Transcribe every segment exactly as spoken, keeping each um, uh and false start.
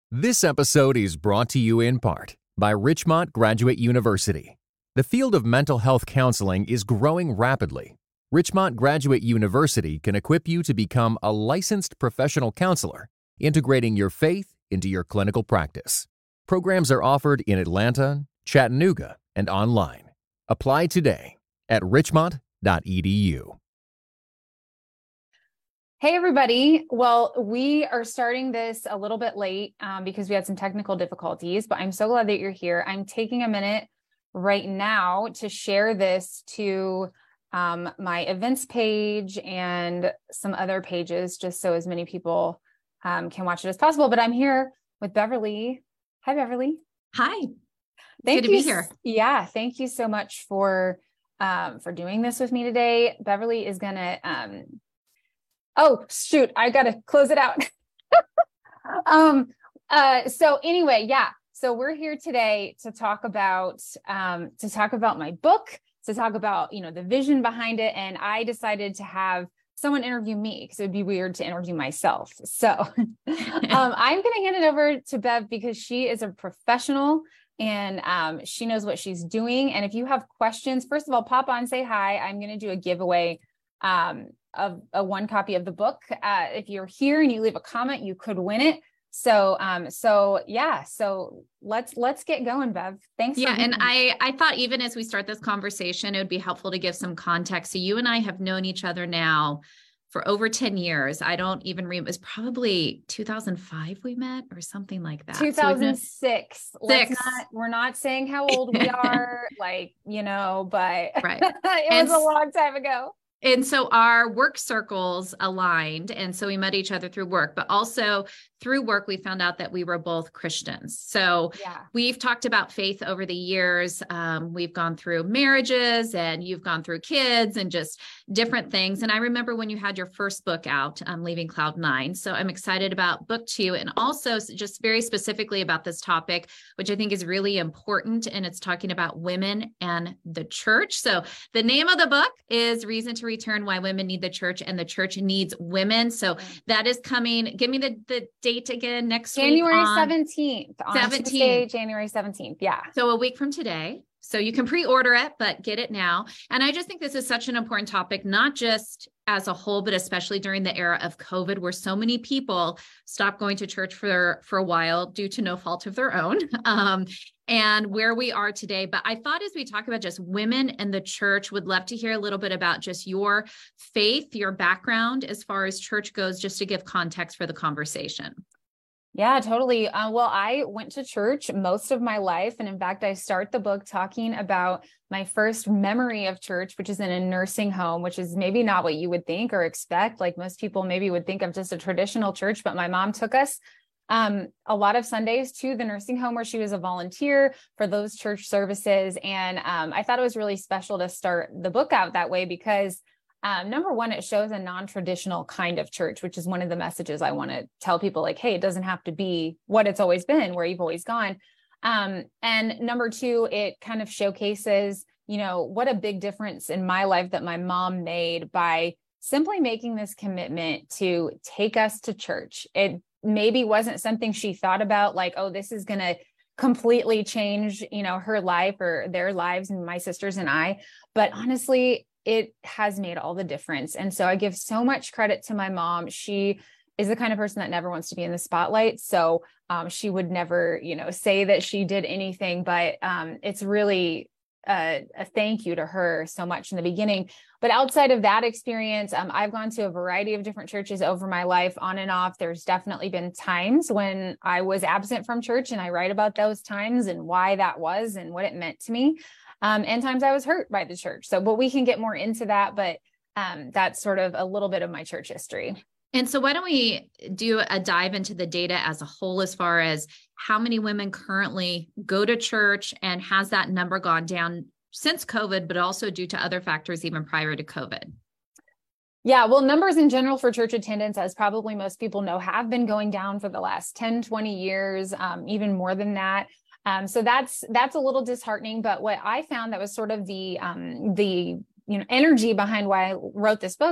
This episode is brought to you in part by Richmont Graduate University. The field of mental health counseling is growing rapidly. Richmont Graduate University can equip you to become a licensed professional counselor, integrating your faith into your clinical practice. Programs are offered in Atlanta, Chattanooga, and online. Apply today at richmont dot e d u. Hey, everybody. Well, we are starting this a little bit late um, because we had some technical difficulties, but I'm so glad that you're here. I'm taking a minute right now to share this to um, my events page and some other pages, just so as many people um, can watch it as possible. But I'm here with Beverly. Hi, Beverly. Hi. Thank Good you. to be here. Yeah. Thank you so much for, um, for doing this with me today. Beverly is going to, um, Oh, shoot, I got to close it out. um, uh, so anyway, yeah. So we're here today to talk about, um, to talk about my book, to talk about, you know, the vision behind it. And I decided to have someone interview me because it would be weird to interview myself. So um, I'm going to hand it over to Bev because she is a professional and um, she knows what she's doing. And if you have questions, first of all, pop on, say hi. I'm going to do a giveaway um, of a one copy of the book. Uh, if you're here and you leave a comment, you could win it. So, um, so yeah, so let's, let's get going, Bev. Thanks. Yeah. For and I, I thought even as we start this conversation, it would be helpful to give some context. So you and I have known each other now for over ten years. I don't even remember, it was probably two thousand five we met or something like that. two thousand six. So Six. Not, we're not saying how old we are, like, you know, but right. it and, was a long time ago. And so our work circles aligned. And so we met each other through work, but also through work, we found out that we were both Christians. So yeah. We've talked about faith over the years. Um, we've gone through marriages and you've gone through kids and just different things. And I remember when you had your first book out, um, Leaving Cloud Nine. So I'm excited about book two and also just very specifically about this topic, which I think is really important. And it's talking about women and the church. So the name of the book is Reason to Return, Why Women Need the Church and the Church Needs Women. So that is coming. Give me the, the date again next January week. January seventeenth. seventeenth. January seventeenth. Yeah. So a week from today. So you can pre-order it, but get it now. And I just think this is such an important topic, not just as a whole, but especially during the era of COVID, where so many people stopped going to church for, for a while due to no fault of their own. Um, and where we are today. But I thought as we talk about just women and the church, would love to hear a little bit about just your faith, your background as far as church goes, just to give context for the conversation. Yeah, totally. Uh, well, I went to church most of my life. And in fact, I start the book talking about my first memory of church, which is in a nursing home, which is maybe not what you would think or expect. Like most people maybe would think of just a traditional church, but my mom took us um, a lot of Sundays to the nursing home where she was a volunteer for those church services. And um, I thought it was really special to start the book out that way because Um, number one, it shows a non-traditional kind of church, which is one of the messages I want to tell people, like, hey, it doesn't have to be what it's always been, where you've always gone. Um, and number two, it kind of showcases, you know, what a big difference in my life that my mom made by simply making this commitment to take us to church. It maybe wasn't something she thought about, like, oh, this is going to completely change, you know, her life or their lives and my sisters and I. But honestly, it has made all the difference. And so I give so much credit to my mom. She is the kind of person that never wants to be in the spotlight. So um, she would never, you know, say that she did anything, but um, it's really a, a thank you to her so much in the beginning. But outside of that experience, um, I've gone to a variety of different churches over my life, on and off. There's definitely been times when I was absent from church, and I write about those times and why that was and what it meant to me. Um, and times I was hurt by the church. So, but we can get more into that, but um, that's sort of a little bit of my church history. And so why don't we do a dive into the data as a whole, as far as how many women currently go to church, and has that number gone down since COVID, but also due to other factors even prior to COVID? Yeah, well, numbers in general for church attendance, as probably most people know, have been going down for the last ten, twenty years, um, even more than that. Um, so that's that's a little disheartening. But what I found that was sort of the um, the you know energy behind why I wrote this book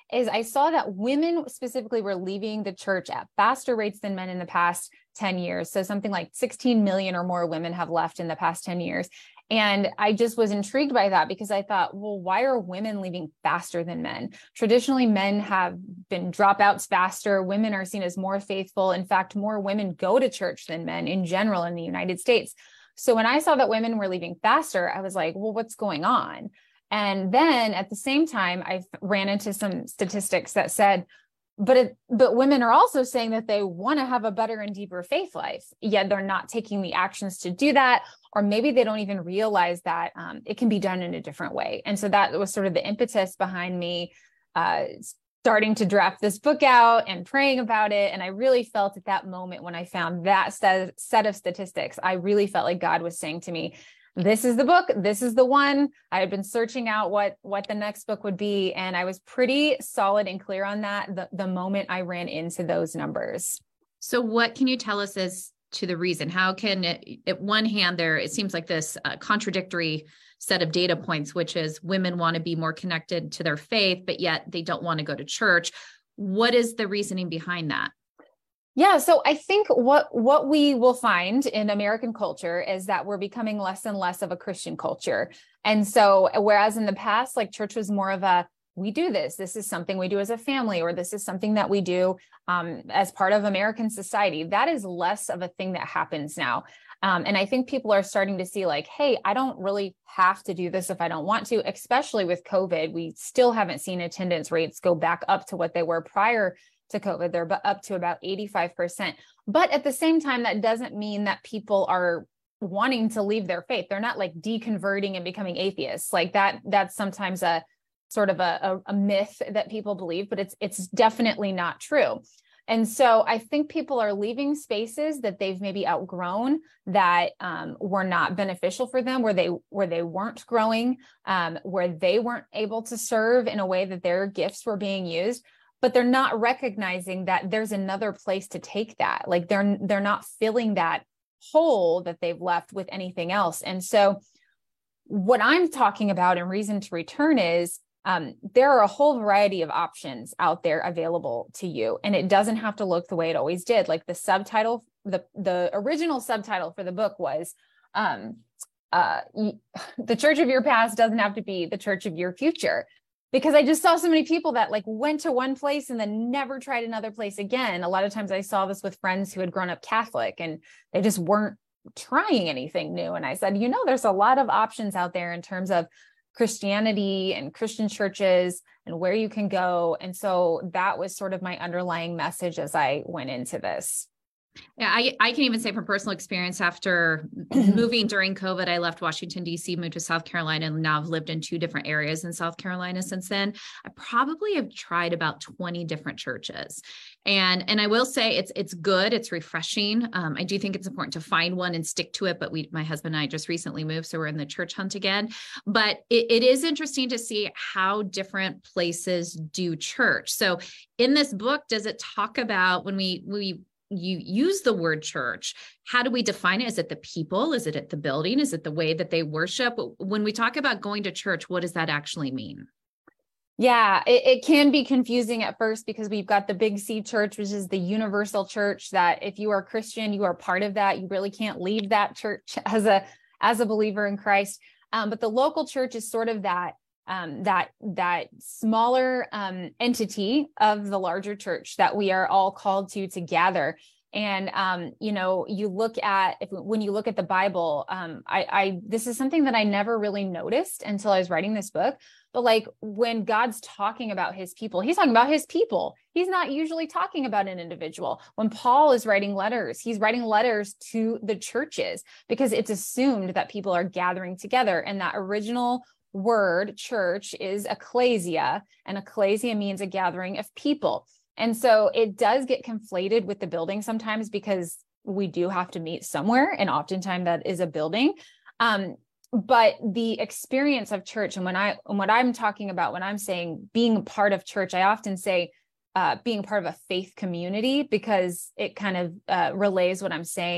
is I saw that women specifically were leaving the church at faster rates than men in the past ten years. So something like sixteen million or more women have left in the past ten years. And I just was intrigued by that because I thought, well, why are women leaving faster than men? Traditionally, men have been dropouts faster. Women are seen as more faithful. In fact, more women go to church than men in general in the United States. So when I saw that women were leaving faster, I was like, well, what's going on? And then at the same time, I ran into some statistics that said, but it, but women are also saying that they want to have a better and deeper faith life, yet they're not taking the actions to do that, or maybe they don't even realize that um, it can be done in a different way. And so that was sort of the impetus behind me uh, starting to draft this book out and praying about it. And I really felt at that moment when I found that set, set of statistics, I really felt like God was saying to me, this is the book. This is the one. I had been searching out what, what the next book would be. And I was pretty solid and clear on that the, the moment I ran into those numbers. So what can you tell us as to the reason? How can it, at one hand there, it seems like this uh, contradictory set of data points, which is women want to be more connected to their faith, but yet they don't want to go to church. What is the reasoning behind that? Yeah, so I think what what we will find in American culture is that we're becoming less and less of a Christian culture. And so whereas in the past, like church was more of a, we do this, this is something we do as a family, or this is something that we do um, as part of American society, that is less of a thing that happens now. Um, and I think people are starting to see like, hey, I don't really have to do this if I don't want to, especially with COVID. We still haven't seen attendance rates go back up to what they were prior to COVID. They're up to about eighty-five percent. But at the same time, that doesn't mean that people are wanting to leave their faith. They're not like deconverting and becoming atheists. Like that, that's sometimes a sort of a, a, a myth that people believe, but it's it's definitely not true. And so I think people are leaving spaces that they've maybe outgrown, that um, were not beneficial for them, where they where they weren't growing, um, where they weren't able to serve in a way that their gifts were being used. But they're not recognizing that there's another place to take that. Like they're they're not filling that hole that they've left with anything else. And so what I'm talking about in Reason to Return is um, there are a whole variety of options out there available to you. And it doesn't have to look the way it always did. Like the subtitle, the, the original subtitle for the book was um, uh, The Church of Your Past Doesn't Have to Be the Church of Your Future. Because I just saw so many people that like went to one place and then never tried another place again. A lot of times I saw this with friends who had grown up Catholic and they just weren't trying anything new. And I said, you know, there's a lot of options out there in terms of Christianity and Christian churches and where you can go. And so that was sort of my underlying message as I went into this. Yeah, I, I can even say from personal experience, after moving during COVID, I left Washington, D C, moved to South Carolina, and now I've lived in two different areas in South Carolina since then. I probably have tried about twenty different churches. And, and I will say it's, it's good. It's refreshing. Um, I do think it's important to find one and stick to it. But we, my husband and I just recently moved, so we're in the church hunt again. But it, it is interesting to see how different places do church. So in this book, does it talk about when we, we, you use the word church, how do we define it? Is it the people? Is it at the building? Is it the way that they worship? When we talk about going to church, what does that actually mean? Yeah, it, it can be confusing at first because we've got the Big C church, which is the universal church that if you are Christian, you are part of that. You really can't leave that church as a, as a believer in Christ. Um, but the local church is sort of that Um, that that smaller um, entity of the larger church that we are all called to to gather. And um, you know, you look at if when you look at the Bible, um, I, I this is something that I never really noticed until I was writing this book. But like when God's talking about his people, he's talking about his people. He's not usually talking about an individual. When Paul is writing letters, he's writing letters to the churches because it's assumed that people are gathering together, and that original word church is ecclesia, and ecclesia means a gathering of people. And so it does get conflated with the building sometimes because we do have to meet somewhere, and oftentimes that is a building. Um, but the experience of church, and when I and what I'm talking about when I'm saying being part of church, I often say uh, being part of a faith community because it kind of uh, relays what I'm saying.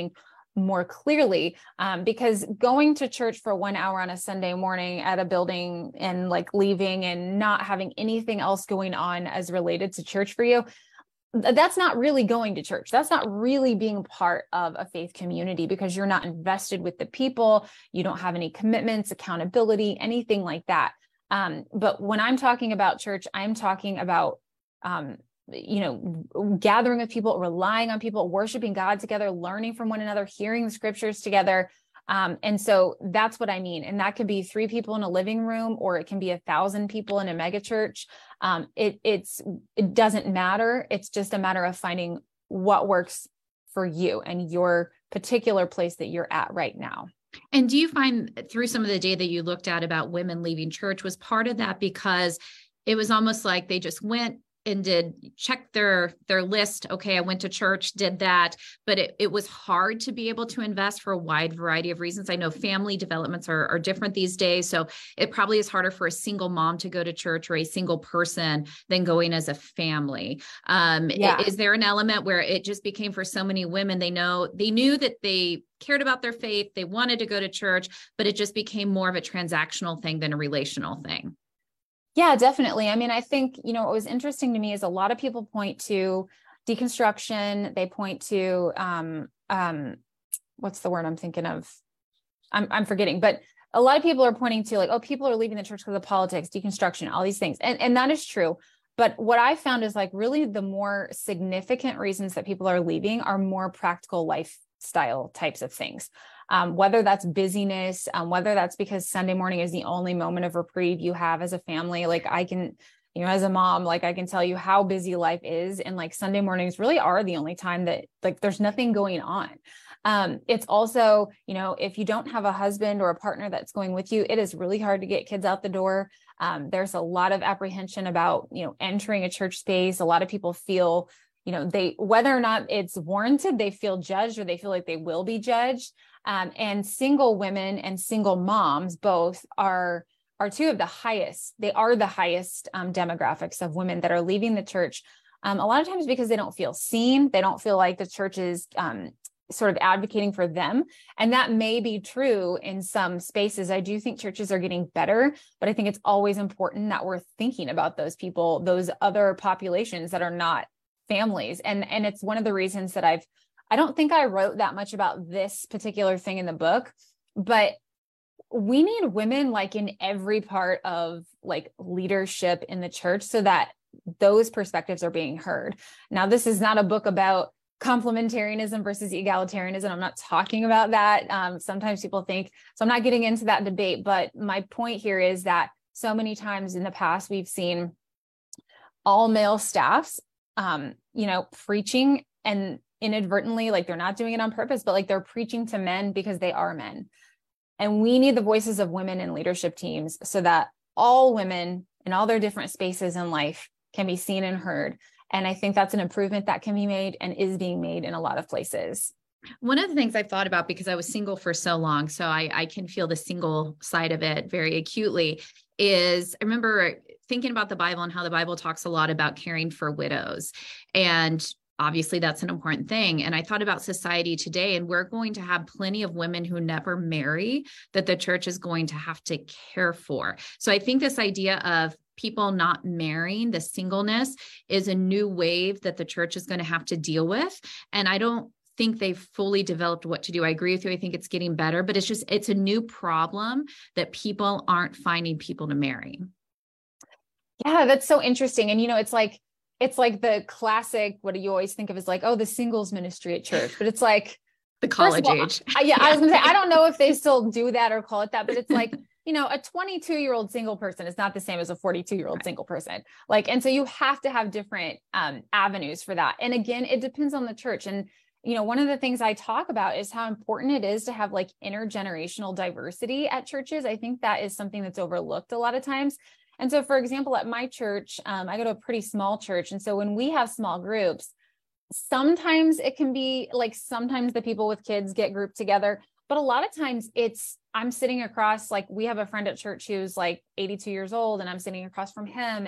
more clearly, um, because going to church for one hour on a Sunday morning at a building and like leaving and not having anything else going on as related to church for you, that's not really going to church. That's not really being part of a faith community, because you're not invested with the people. You don't have any commitments, accountability, anything like that. Um, but when I'm talking about church, I'm talking about, um, you know, gathering with people, relying on people, worshiping God together, learning from one another, hearing the scriptures together. Um, and so that's what I mean. And that could be three people in a living room, or it can be a thousand people in a mega church. Um, it, it's, it doesn't matter. It's just a matter of finding what works for you and your particular place that you're at right now. And do you find through some of the data that you looked at about women leaving church, was part of that because it was almost like they just went and did check their, their list. Okay, I went to church, did that, but it, it was hard to be able to invest for a wide variety of reasons. I know family developments are, are different these days. So it probably is harder for a single mom to go to church or a single person than going as a family. Um, Yeah. Is there an element where it just became for so many women, they know, they knew that they cared about their faith, they wanted to go to church, but it just became more of a transactional thing than a relational thing? Yeah, definitely. I mean, I think, you know, what was interesting to me is a lot of people point to deconstruction. They point to, um, um, what's the word I'm thinking of? I'm, I'm forgetting, but a lot of people are pointing to like, oh, people are leaving the church because of politics, deconstruction, all these things. And, and that is true. But what I found is like really the more significant reasons that people are leaving are more practical lifestyle types of things. Um, whether that's busyness, um, whether that's because Sunday morning is the only moment of reprieve you have as a family. Like I can, you know, as a mom, like I can tell you how busy life is. And like Sunday mornings really are the only time that like there's nothing going on. Um, it's also, you know, if you don't have a husband or a partner that's going with you, it is really hard to get kids out the door. Um, there's a lot of apprehension about, you know, entering a church space. A lot of people feel, you know, they, whether or not it's warranted, they feel judged or they feel like they will be judged. Um, and single women and single moms both are, are two of the highest, they are the highest um, demographics of women that are leaving the church. Um, a lot of times because they don't feel seen, they don't feel like the church is um, sort of advocating for them. And that may be true in some spaces. I do think churches are getting better, but I think it's always important that we're thinking about those people, those other populations that are not families. And, and it's one of the reasons that I've, I don't think I wrote that much about this particular thing in the book, but we need women like in every part of like leadership in the church so that those perspectives are being heard. Now, this is not a book about complementarianism versus egalitarianism. I'm not talking about that. Um, sometimes people think, so I'm not getting into that debate, but my point here is that so many times in the past, we've seen all male staffs, um, you know, preaching and inadvertently, like they're not doing it on purpose, but like they're preaching to men because they are men. And we need the voices of women in leadership teams so that all women in all their different spaces in life can be seen and heard. And I think that's an improvement that can be made and is being made in a lot of places. One of the things I've thought about, because I was single for so long, so I, I can feel the single side of it very acutely, is I remember thinking about the Bible and how the Bible talks a lot about caring for widows. And obviously that's an important thing. And I thought about society today, and we're going to have plenty of women who never marry that the church is going to have to care for. So I think this idea of people not marrying, the singleness, is a new wave that the church is going to have to deal with. And I don't think they've fully developed what to do. I agree with you. I think it's getting better, but it's just, it's a new problem that people aren't finding people to marry. Yeah, that's so interesting. And, you know, it's like, it's like the classic, what do you always think of as like, oh, the singles ministry at church, but it's like the college all, age. I, yeah, yeah, I was gonna say, I don't know if they still do that or call it that, but it's like, you know, a twenty-two year old single person is not the same as a forty-two year old right. single person. Like, and so you have to have different um, avenues for that. And again, it depends on the church. And, you know, one of the things I talk about is how important it is to have like intergenerational diversity at churches. I think that is something that's overlooked a lot of times. And so, for example, at my church, um, I go to a pretty small church. And so when we have small groups, sometimes it can be like, sometimes the people with kids get grouped together, but a lot of times it's, I'm sitting across, like we have a friend at church who's like eighty-two years old and I'm sitting across from him, and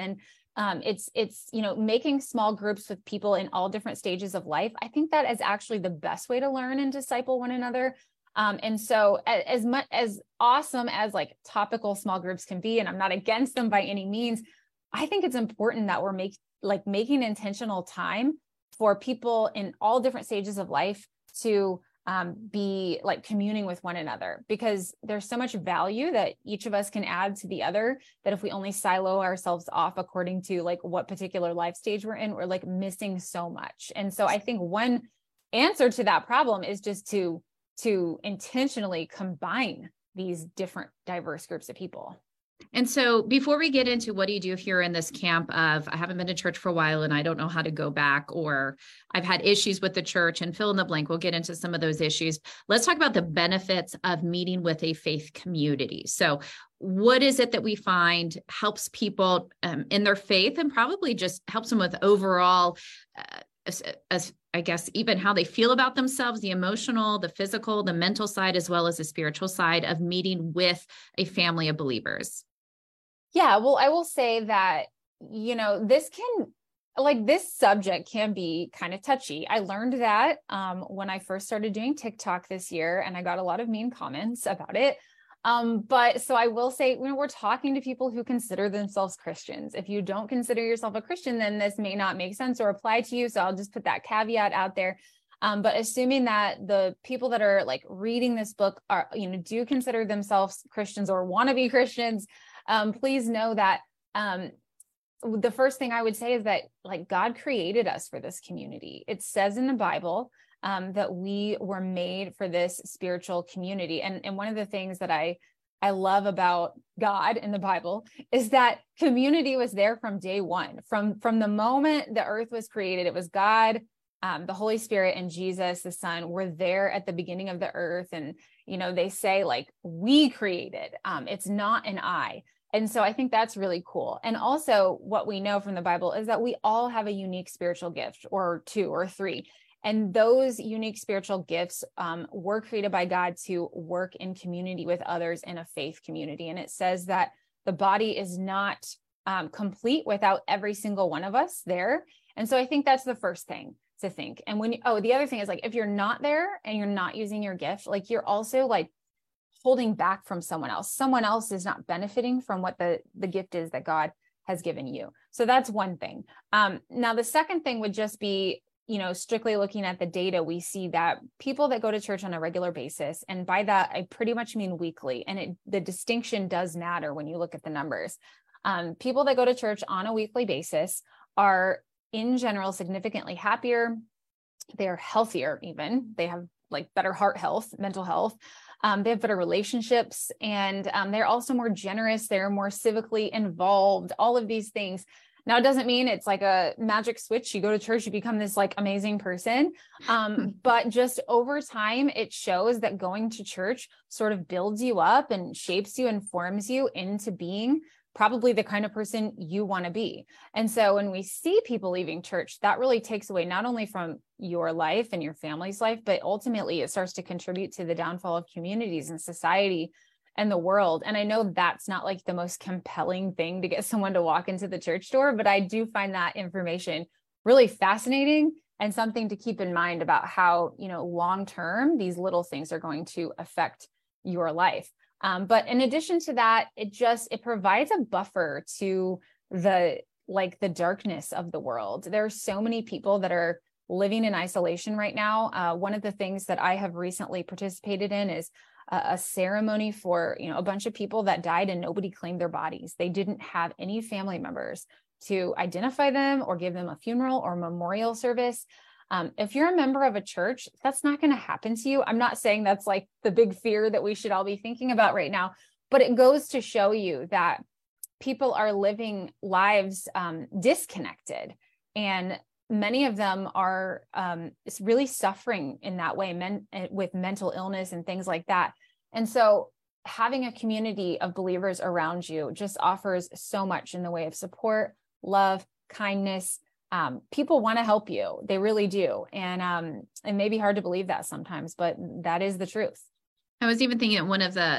Um, it's, it's, you know, making small groups with people in all different stages of life. I think that is actually the best way to learn and disciple one another. Um, and so as, as much as awesome as like topical small groups can be, and I'm not against them by any means, I think it's important that we're make, like making intentional time for people in all different stages of life to um, be like communing with one another, because there's so much value that each of us can add to the other, that if we only silo ourselves off according to like what particular life stage we're in, we're like missing so much. And so I think one answer to that problem is just to, to intentionally combine these different diverse groups of people. And so before we get into what do you do if you're in this camp of, I haven't been to church for a while and I don't know how to go back, or I've had issues with the church, and fill in the blank, we'll get into some of those issues. Let's talk about the benefits of meeting with a faith community. So what is it that we find helps people um, in their faith, and probably just helps them with overall, uh, as, as I guess, even how they feel about themselves, the emotional, the physical, the mental side, as well as the spiritual side of meeting with a family of believers? Yeah, well, I will say that, you know, this can, like this subject can be kind of touchy. I learned that um, when I first started doing TikTok this year, and I got a lot of mean comments about it. Um, but so I will say, you know, we're talking to people who consider themselves Christians. If you don't consider yourself a Christian, then this may not make sense or apply to you. So I'll just put that caveat out there. Um, but assuming that the people that are like reading this book are, you know, do consider themselves Christians or want to be Christians, um, please know that um, the first thing I would say is that like God created us for this community. It says in the Bible um, that we were made for this spiritual community. And, and one of the things that I, I love about God in the Bible is that community was there from day one. From, from the moment the earth was created, it was God, Um, the Holy Spirit, and Jesus, the Son, were there at the beginning of the earth. And, you know, they say like, we created, um, it's not an I. And so I think that's really cool. And also what we know from the Bible is that we all have a unique spiritual gift, or two or three. And those unique spiritual gifts um, were created by God to work in community with others in a faith community. And it says that the body is not um, complete without every single one of us there. And so I think that's the first thing to think. And when you, oh, the other thing is like, if you're not there and you're not using your gift, like you're also like holding back from someone else. Someone else is not benefiting from what the, the gift is that God has given you. So that's one thing. Um, now, the second thing would just be, you know, strictly looking at the data, we see that people that go to church on a regular basis, and by that, I pretty much mean weekly, and it, the distinction does matter when you look at the numbers. Um, people that go to church on a weekly basis are in general significantly happier. They're healthier even. They have like better heart health, mental health. Um, they have better relationships, and um, they're also more generous. They're more civically involved, all of these things. Now, it doesn't mean it's like a magic switch. You go to church, you become this like amazing person. Um, but just over time, it shows that going to church sort of builds you up and shapes you and forms you into being probably the kind of person you want to be. And so when we see people leaving church, that really takes away not only from your life and your family's life, but ultimately it starts to contribute to the downfall of communities and society and the world. And I know that's not like the most compelling thing to get someone to walk into the church door, but I do find that information really fascinating and something to keep in mind about how, you know, long-term, these little things are going to affect your life. Um, but in addition to that, it just, it provides a buffer to the, like the darkness of the world. There are so many people that are living in isolation right now. Uh, one of the things that I have recently participated in is a, a ceremony for, you know, a bunch of people that died and nobody claimed their bodies. They didn't have any family members to identify them or give them a funeral or memorial service. Um, if you're a member of a church, that's not going to happen to you. I'm not saying that's like the big fear that we should all be thinking about right now, but it goes to show you that people are living lives um, disconnected, and many of them are um, really suffering in that way, men, with mental illness and things like that. And so having a community of believers around you just offers so much in the way of support, love, kindness. Um, people want to help you. They really do. And um, it may be hard to believe that sometimes, but that is the truth. I was even thinking one of the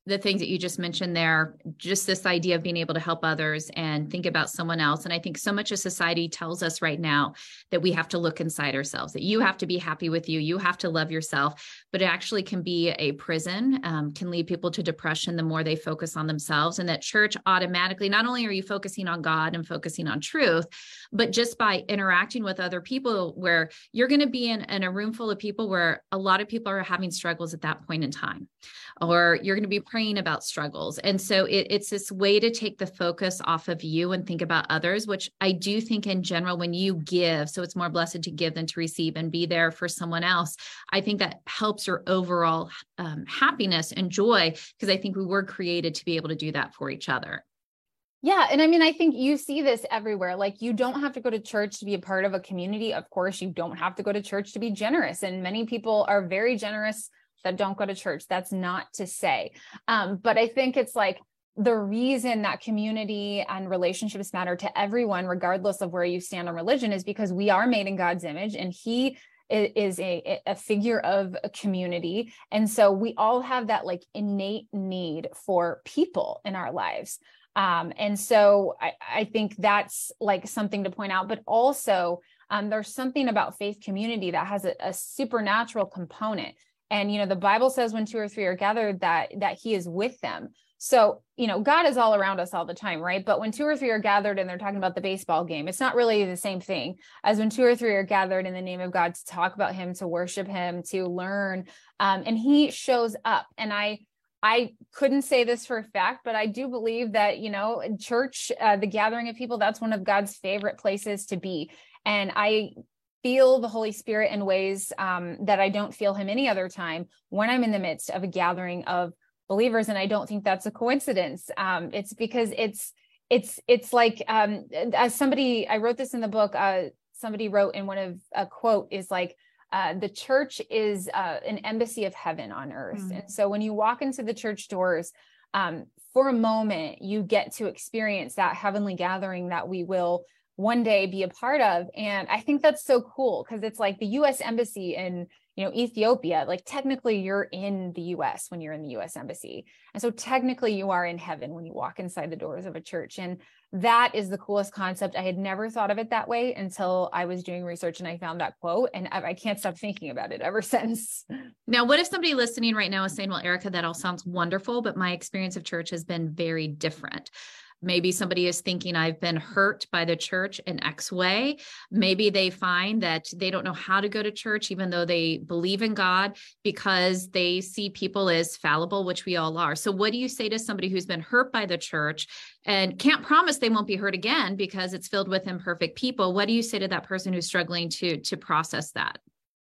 the things that you just mentioned there, just this idea of being able to help others and think about someone else. And I think so much of society tells us right now that we have to look inside ourselves, that you have to be happy with you, you have to love yourself, but it actually can be a prison, um, can lead people to depression the more they focus on themselves. And that church automatically, not only are you focusing on God and focusing on truth, but just by interacting with other people, where you're going to be in, in a room full of people where a lot of people are having struggles at that point in time, or you're going to be praying about struggles. And so it, it's this way to take the focus off of you and think about others, which I do think in general, when you give, so it's more blessed to give than to receive, and be there for someone else, I think that helps your overall um, happiness and joy, because I think we were created to be able to do that for each other. Yeah. And I mean, I think you see this everywhere. Like, you don't have to go to church to be a part of a community. Of course, you don't have to go to church to be generous. And many people are very generous that don't go to church. That's not to say. Um, but I think it's like the reason that community and relationships matter to everyone, regardless of where you stand on religion, is because we are made in God's image, and he is a, a figure of a community. And so we all have that like innate need for people in our lives. Um, and so I, I think that's like something to point out, but also um, there's something about faith community that has a, a supernatural component. And, you know, the Bible says when two or three are gathered, that, that he is with them. So, you know, God is all around us all the time, right? But when two or three are gathered and they're talking about the baseball game, it's not really the same thing as when two or three are gathered in the name of God to talk about him, to worship him, to learn. Um, and he shows up. And I, I couldn't say this for a fact, but I do believe that, you know, church, uh, the gathering of people, that's one of God's favorite places to be. And I feel the Holy Spirit in ways um, that I don't feel him any other time when I'm in the midst of a gathering of believers. And I don't think that's a coincidence. Um, it's because it's, it's, it's like, um, as somebody, I wrote this in the book, uh, somebody wrote in one of a quote is like, uh, the church is uh, an embassy of heaven on earth. Mm. And so when you walk into the church doors, um, for a moment, you get to experience that heavenly gathering that we will one day be a part of. And I think that's so cool, because it's like the U S embassy in, you know, Ethiopia, like technically you're in the U S when you're in the U S embassy. And so technically you are in heaven when you walk inside the doors of a church. And that is the coolest concept. I had never thought of it that way until I was doing research and I found that quote, and I, I can't stop thinking about it ever since. Now, what if somebody listening right now is saying, well, Erica, that all sounds wonderful, but my experience of church has been very different. Maybe somebody is thinking, I've been hurt by the church in X way. Maybe they find that they don't know how to go to church, even though they believe in God, because they see people as fallible, which we all are. So what do you say to somebody who's been hurt by the church and can't promise they won't be hurt again because it's filled with imperfect people? What do you say to that person who's struggling to, to process that?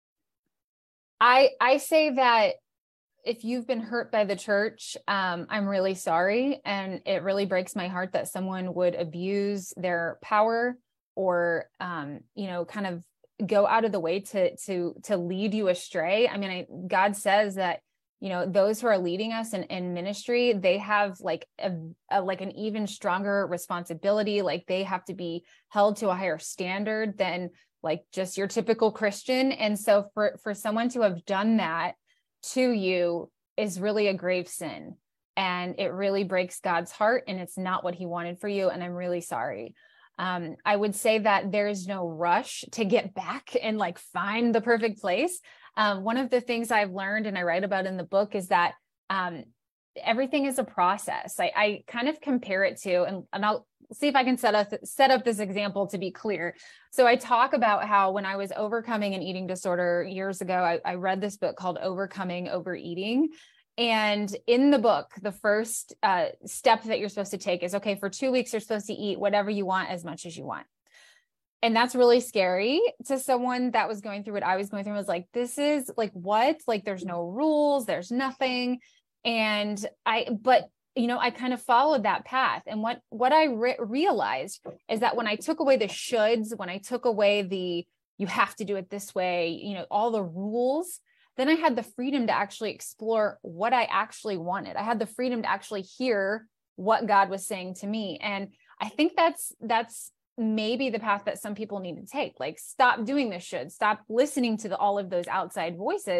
I, I say that if you've been hurt by the church, um, I'm really sorry. And it really breaks my heart that someone would abuse their power or, um, you know, kind of go out of the way to, to, to lead you astray. I mean, I, God says that, you know, those who are leading us in, in ministry, they have like a, a, like an even stronger responsibility. Like they have to be held to a higher standard than like just your typical Christian. And so for, for someone to have done that to you is really a grave sin, and it really breaks God's heart, and it's not what he wanted for you. And I'm really sorry. Um, I would say that there's no rush to get back and like find the perfect place. Um, one of the things I've learned and I write about in the book is that um, everything is a process. I, I kind of compare it to, and, and I'll see if I can set up, set up this example to be clear. So I talk about how when I was overcoming an eating disorder years ago, I, I read this book called Overcoming Overeating. And in the book, the first uh, step that you're supposed to take is, okay, for two weeks, you're supposed to eat whatever you want as much as you want. And that's really scary to someone that was going through what I was going through. I was like, this is like, what? Like, there's no rules, there's nothing. And I, but you know, I kind of followed that path. And what, what I re- realized is that when I took away the shoulds, when I took away the, you have to do it this way, you know, all the rules, then I had the freedom to actually explore what I actually wanted. I had the freedom to actually hear what God was saying to me. And I think that's, that's maybe the path that some people need to take. Like, stop doing this should, stop listening to the, all of those outside voices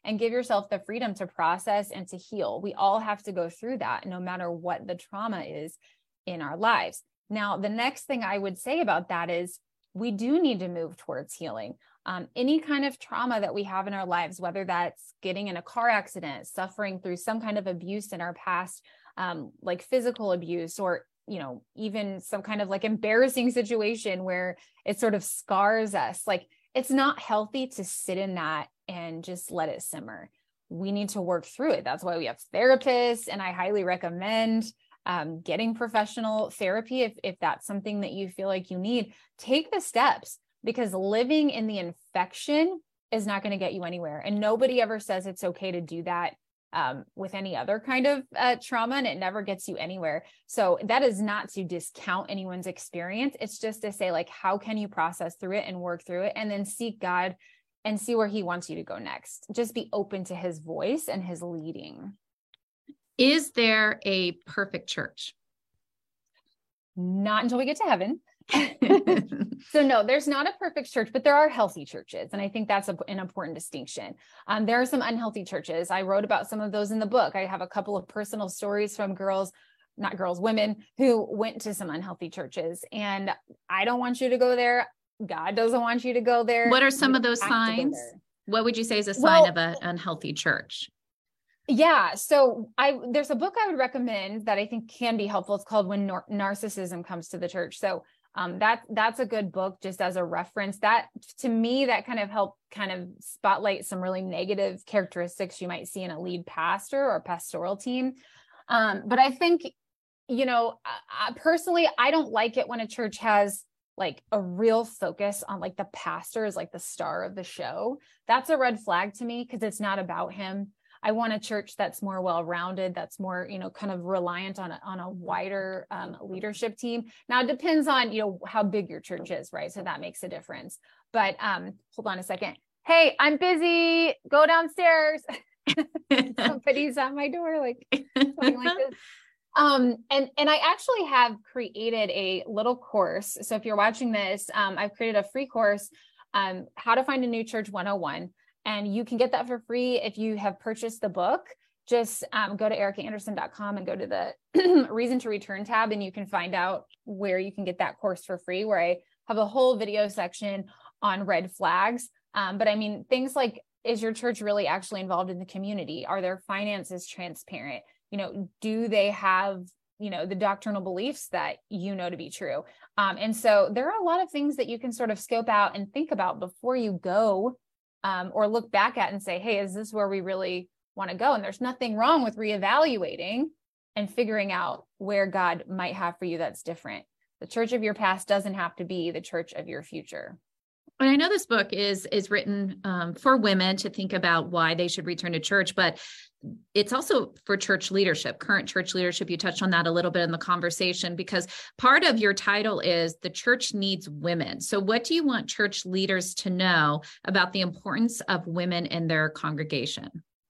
and give yourself the freedom to process and to heal. We all have to go through that, no matter what the trauma is in our lives. Now, the next thing I would say about that is we do need to move towards healing. Um, any kind of trauma that we have in our lives, whether that's getting in a car accident, suffering through some kind of abuse in our past, um, like physical abuse, or, you know, even some kind of like embarrassing situation where it sort of scars us. Like, it's not healthy to sit in that and just let it simmer. We need to work through it. That's why we have therapists. And I highly recommend um, getting professional therapy if, if that's something that you feel like you need. Take the steps, because living in the infection is not going to get you anywhere. And nobody ever says it's okay to do that um, with any other kind of uh, trauma, and it never gets you anywhere. So that is not to discount anyone's experience. It's just to say, like, how can you process through it and work through it, and then seek God and see where he wants you to go next. Just be open to his voice and his leading. Is there a perfect church? Not until we get to heaven. So no, there's not a perfect church, but there are healthy churches. And I think that's a, an important distinction. Um, there are some unhealthy churches. I wrote about some of those in the book. I have a couple of personal stories from girls, not girls, women who went to some unhealthy churches. And I don't want you to go there. God doesn't want you to go there. What are some you of those signs? What would you say is a sign well, of an unhealthy church? Yeah. So I, there's a book I would recommend that I think can be helpful. It's called When Nar- Narcissism Comes to the Church. So um, that, that's a good book just as a reference. That, to me, that kind of helped kind of spotlight some really negative characteristics you might see in a lead pastor or pastoral team. Um, but I think, you know, I, I personally, I don't like it when a church has like a real focus on like the pastor is like the star of the show. That's a red flag to me, because it's not about him. I want a church that's more well-rounded, that's more, you know, kind of reliant on a, on a wider um, leadership team. Now, it depends on, you know, how big your church is, right? So that makes a difference. But um, hold on a second. Hey, I'm busy. Go downstairs. Somebody's at my door, like something like this. Um, and, and I actually have created a little course. So if you're watching this, um, I've created a free course, um, How to Find a New Church one oh one. And you can get that for free if you have purchased the book. Just um, go to erica anderson dot com and go to the Reason to Return tab, and you can find out where you can get that course for free, where I have a whole video section on red flags. Um, but I mean, things like, is your church really actually involved in the community? Are their finances transparent? You know, do they have, you know, the doctrinal beliefs that you know to be true? Um, and so there are a lot of things that you can sort of scope out and think about before you go Um, or look back at and say, hey, is this where we really want to go? And there's nothing wrong with reevaluating and figuring out where God might have for you that's different. The church of your past doesn't have to be the church of your future. And I know this book is is written um, for women to think about why they should return to church, but it's also for church leadership, current church leadership. You touched on that a little bit in the conversation, because part of your title is The Church Needs Women. So what do you want church leaders to know about the importance of women in their congregation?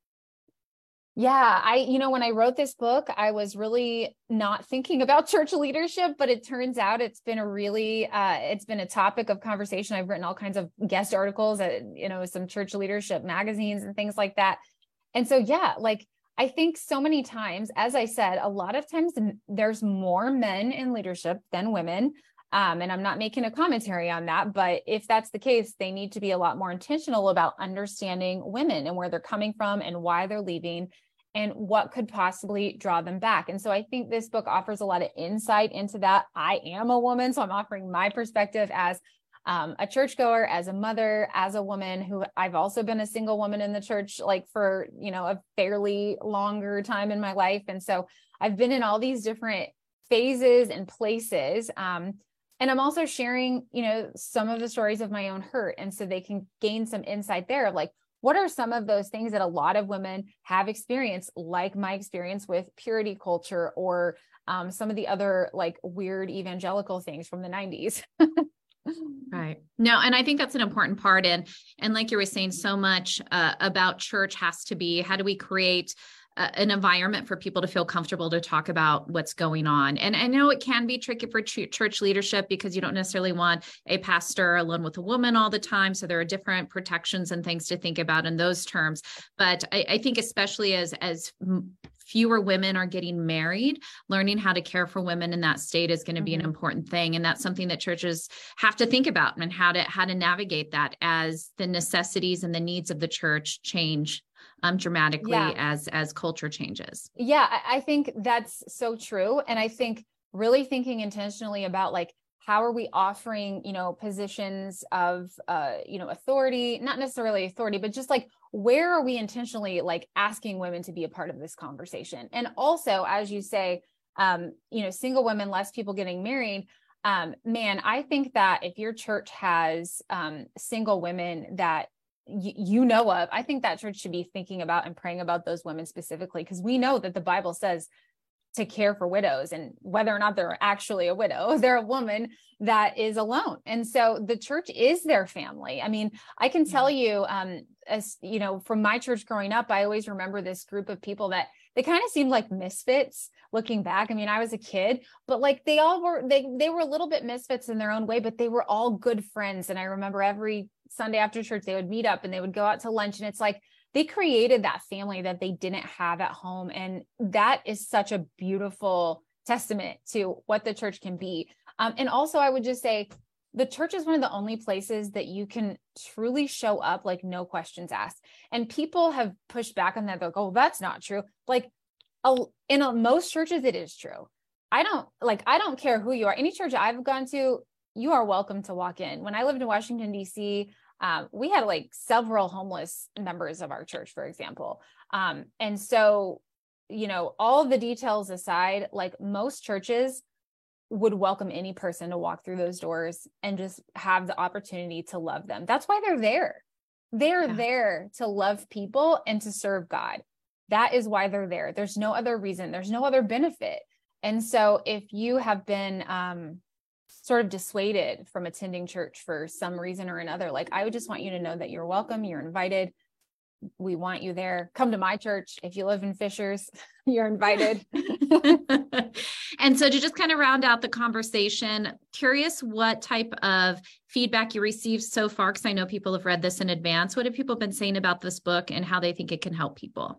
Yeah, I, you know, when I wrote this book, I was really not thinking about church leadership, but it turns out it's been a really, uh, it's been a topic of conversation. I've written all kinds of guest articles at, you know, some church leadership magazines and things like that. And so, yeah, like, I think so many times, as I said, a lot of times there's more men in leadership than women. Um, and I'm not making a commentary on that, but if that's the case, they need to be a lot more intentional about understanding women and where they're coming from and why they're leaving and what could possibly draw them back. And so I think this book offers a lot of insight into that. I am a woman, so I'm offering my perspective as um, a churchgoer, as a mother, as a woman who I've also been a single woman in the church, like for, you know, a fairly longer time in my life. And so I've been in all these different phases and places. Um, and I'm also sharing, you know, some of the stories of my own hurt. And so they can gain some insight there of like, what are some of those things that a lot of women have experienced, like my experience with purity culture or um, some of the other like weird evangelical things from the nineties. Right. No, and I think that's an important part. And, and like you were saying, so much uh, about church has to be, how do we create a, an environment for people to feel comfortable to talk about what's going on. And I know it can be tricky for ch- church leadership because you don't necessarily want a pastor alone with a woman all the time. So there are different protections and things to think about in those terms. But I, I think especially as, as fewer women are getting married, learning how to care for women in that state is going to be mm-hmm. an important thing. And that's something that churches have to think about, and how to, how to navigate that as the necessities and the needs of the church change um, dramatically yeah. as, as culture changes. Yeah, I, I think that's so true. And I think really thinking intentionally about like, how are we offering, you know, positions of, uh, you know, authority, not necessarily authority, but just like, where are we intentionally like asking women to be a part of this conversation? And also, as you say, um, you know, single women, less people getting married. Um, man, I think that if your church has um, single women that y- you know of, I think that church should be thinking about and praying about those women specifically, because we know that the Bible says to care for widows, and whether or not they're actually a widow, they're a woman that is alone. And so the church is their family. I mean, I can tell you, um, as you know, from my church growing up, I always remember this group of people that they kind of seemed like misfits looking back. I mean, I was a kid, but like they all were, they, they were a little bit misfits in their own way, but they were all good friends. And I remember every Sunday after church, they would meet up and they would go out to lunch. And it's like, they created that family that they didn't have at home. And that is such a beautiful testament to what the church can be. Um, and also I would just say the church is one of the only places that you can truly show up, like no questions asked. And people have pushed back on that. They're like, oh, that's not true. Like in most churches, it is true. I don't like, I don't care who you are. Any church I've gone to, you are welcome to walk in. When I lived in Washington, D C, Um, we had like several homeless members of our church, for example. Um, and so, you know, all the details aside, like most churches would welcome any person to walk through those doors and just have the opportunity to love them. That's why they're there. They're yeah. there to love people and to serve God. That is why they're there. There's no other reason. There's no other benefit. And so if you have been, um, sort of dissuaded from attending church for some reason or another, like I would just want you to know that you're welcome, you're invited. We want you there. Come to my church. If you live in Fishers, you're invited. And so to just kind of round out the conversation, curious what type of feedback you received so far, because I know people have read this in advance. What have people been saying about this book and how they think it can help people?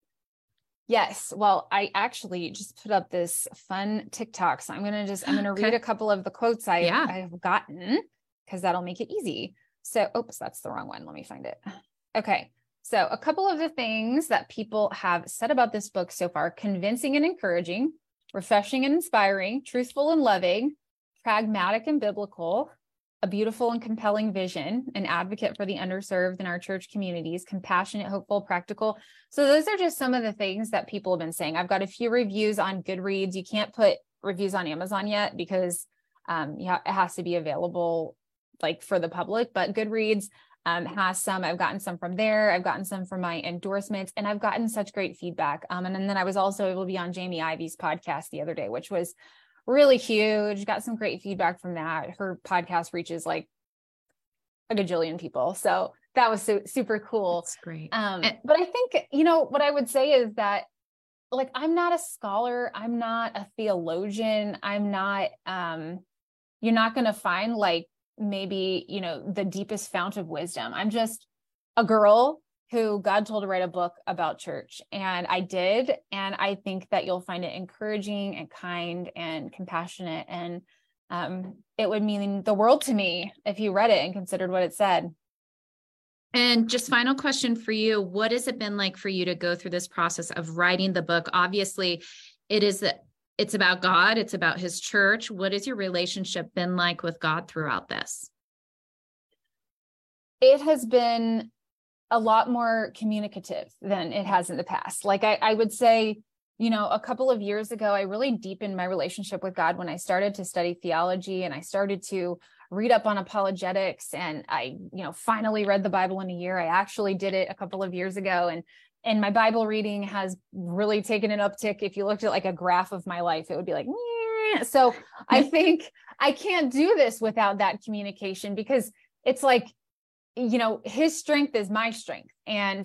Yes. Well, I actually just put up this fun TikTok. So I'm going to just, I'm going to okay. read a couple of the quotes I, yeah. I've gotten, because that'll make it easy. So, oops, that's the wrong one. Let me find it. Okay. So a couple of the things that people have said about this book so far: convincing and encouraging, refreshing and inspiring, truthful and loving, pragmatic and biblical, a beautiful and compelling vision, an advocate for the underserved in our church communities, compassionate, hopeful, practical. So those are just some of the things that people have been saying. I've got a few reviews on Goodreads. You can't put reviews on Amazon yet because um, yeah, it has to be available like for the public, but Goodreads um, has some. I've gotten some from there. I've gotten some from my endorsements, and I've gotten such great feedback. Um, and, and then I was also able to be on Jamie Ivy's podcast the other day, which was really huge. Got some great feedback from that. Her podcast reaches like a gajillion people. So that was so, super cool. That's great. Um, and- but I think, you know, what I would say is that like, I'm not a scholar. I'm not a theologian. I'm not, um, you're not going to find like maybe, you know, the deepest fount of wisdom. I'm just a girl who God told to write a book about church. And I did. And I think that you'll find it encouraging and kind and compassionate. And um, it would mean the world to me if you read it and considered what it said. And just final question for you. What has it been like for you to go through this process of writing the book? Obviously, it is, it's about God. It's about his church. What has your relationship been like with God throughout this? It has been a lot more communicative than it has in the past. Like I, I would say, you know, a couple of years ago, I really deepened my relationship with God when I started to study theology and I started to read up on apologetics. And I, you know, finally read the Bible in a year. I actually did it a couple of years ago. And, and my Bible reading has really taken an uptick. If you looked at like a graph of my life, it would be like, Nyeh. So I think I can't do this without that communication, because it's like, you know, his strength is my strength. And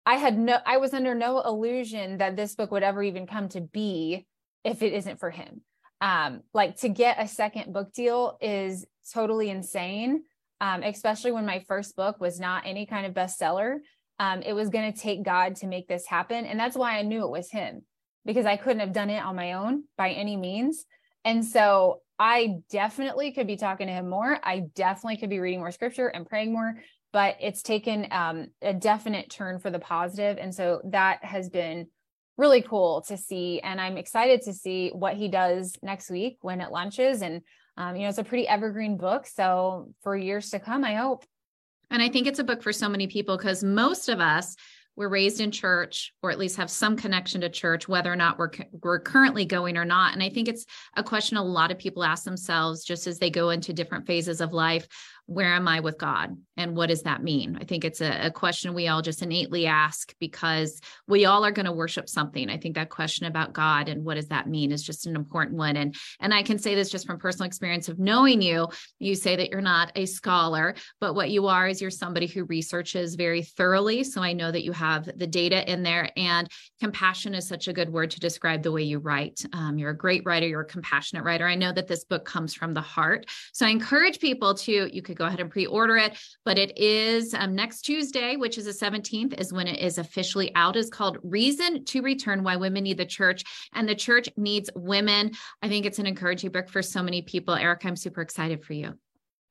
I had no, I was under no illusion that this book would ever even come to be if it isn't for him. Um, like to get a second book deal is totally insane. Um, especially when my first book was not any kind of bestseller. Um, it was going to take God to make this happen. And that's why I knew it was him, because I couldn't have done it on my own by any means. And so I definitely could be talking to him more. I definitely could be reading more scripture and praying more, but it's taken um, a definite turn for the positive. And so that has been really cool to see. And I'm excited to see what he does next week when it launches. And, um, you know, it's a pretty evergreen book. So for years to come, I hope. And I think it's a book for so many people, because most of us were raised in church, or at least have some connection to church, whether or not we're, we're currently going or not. And I think it's a question a lot of people ask themselves just as they go into different phases of life. Where am I with God? And what does that mean? I think it's a, a question we all just innately ask, because we all are going to worship something. I think that question about God and what does that mean is just an important one. And, and I can say this just from personal experience of knowing you. You say that you're not a scholar, but what you are is you're somebody who researches very thoroughly. So I know that you have the data in there, and compassion is such a good word to describe the way you write. Um, you're a great writer. You're a compassionate writer. I know that this book comes from the heart. So I encourage people to, you could go ahead and pre-order it, but it is um, next Tuesday, which is the seventeenth, is when it is officially out. It's called Reason to Return: Why Women Need the Church and the Church Needs Women. I think it's an encouraging book for so many people. Erica, I'm super excited for you.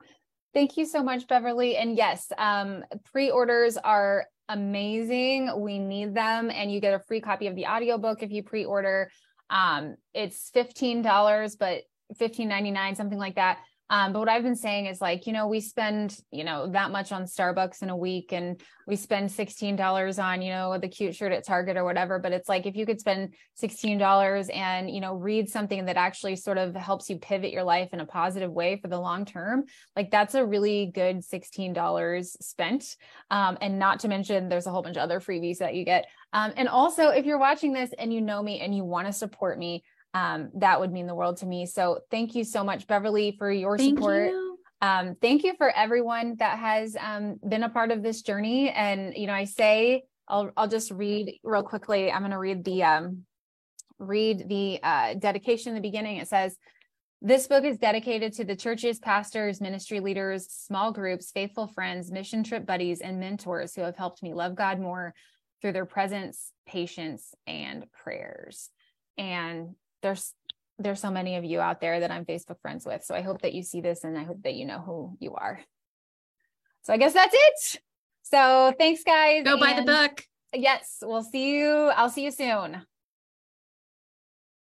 Thank you so much, Beverly. And yes, um, pre-orders are amazing. We need them. And you get a free copy of the audiobook if you pre-order. Um, it's fifteen dollars, but fifteen ninety-nine, something like that. Um, but what I've been saying is, like, you know, we spend, you know, that much on Starbucks in a week, and we spend sixteen dollars on, you know, the cute shirt at Target or whatever. But it's like, if you could spend sixteen dollars and, you know, read something that actually sort of helps you pivot your life in a positive way for the long term, like that's a really good sixteen dollars spent. Um, and not to mention, there's a whole bunch of other freebies that you get. Um, and also, if you're watching this and you know me and you want to support me, Um, that would mean the world to me. So thank you so much, Beverly, for your Thank support. you. Um, thank you for everyone that has um, been a part of this journey. And, you know, I say, I'll, I'll just read real quickly. I'm going to read the, um, read the uh, dedication in the beginning. It says, "This book is dedicated to the churches, pastors, ministry leaders, small groups, faithful friends, mission trip buddies, and mentors who have helped me love God more through their presence, patience, and prayers." And there's there's so many of you out there that I'm Facebook friends with. So I hope that you see this, and I hope that you know who you are. So I guess that's it. So thanks, guys. Go buy the book. Yes, we'll see you. I'll see you soon.